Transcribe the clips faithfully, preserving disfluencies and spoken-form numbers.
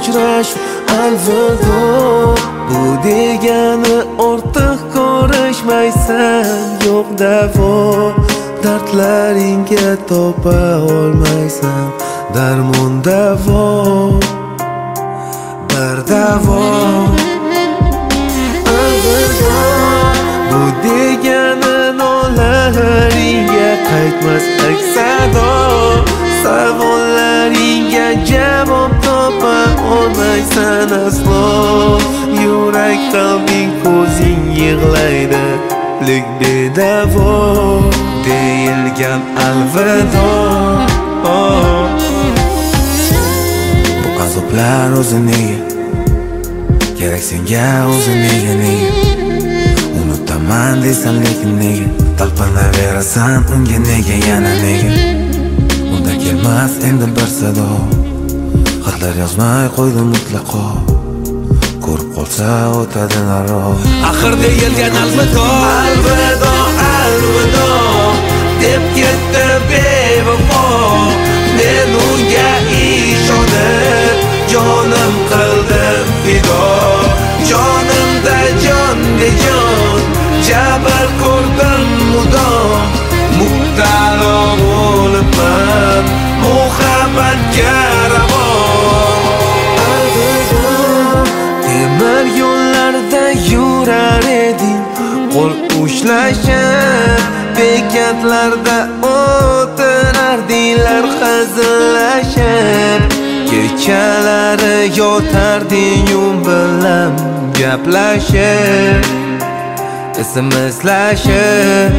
uchrash alvido. Bu degani ortiq ko'rishmaysan, yo'q davo. Dardlaringga topa olmaysan darmon, davo, bir davo. Alvido. Bu degani nolalaringga qaytmas aks-sado. Savollaringga javob topa olmaysan aslo. Yurak, qalbing, ko'zing yig'laydi, lek bedavo deyilgan alvido. Oh. Bu azoblar o'zi nega kerak senga, o'zi nega nega unutaman deysan lekin nega talpinaverasan unga, nega yana nega unda kelmas endi bir sado. Xatlar yozmay qo'ydim mutlaqo, ko'rib qolsa o'tadi naro. Axir deyilgan alvido, alvido, alvido deb ketdi bevafo. Men unga ishonib jonim qildim fido. Jonimda jon bejon jabr ko'rdim mudom. Mubtalo bo'libman muhabbatga ravo. Temir yo'llarda yurar eding, qo'l ushlashib, bekatlarda o'tirardinglar hazillashib. Kechalari yotarding yum bilan gaplashib, smslashib.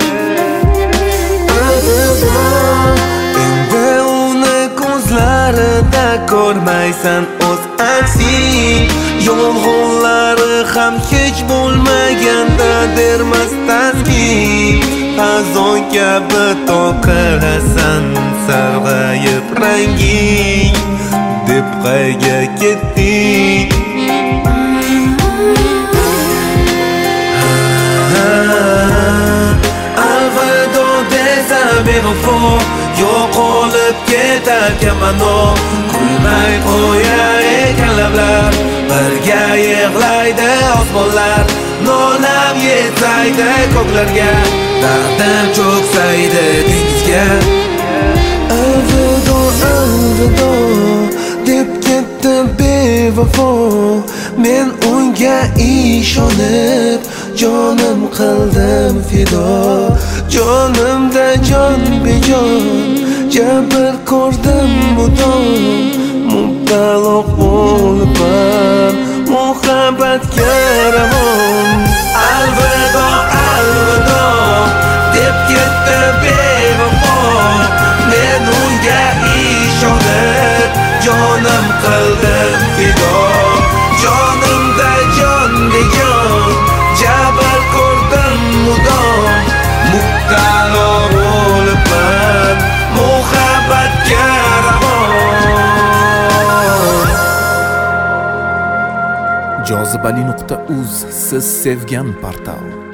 Endi uni ko'zlarida ko'rmaysan o'z aksing. Yolg'onlari ham hech bo'lmaganda dermas taskin. Azon kabi to'qilasan sarg'ayib ranging, deb qayga ketding? Alvido desa bevafo, yo'qolib ketarkan mano. Kulmay qo'yar ekan lablar, birga yig'laydi osmonlar. Nolam yetsaydi ko'klarga, dardim cho'ksaydi dengizga. Alvido, alvido deb ketdi bevafo. Men unga ishonib jonim qildim fido. Jonimda jon bejon jabr ko'rdim mudom. Mubtalo bo'libman muhabbatga ravon. Alvido, alvido deb ketdi bevafo. Men unga ishonib jonim qildim fido. Jonimda jon bejon jabr ko'rdim mudom. Mubtalo bo'libman muhabbatga ravon. jozibali nuqta uz siz sevgan portal.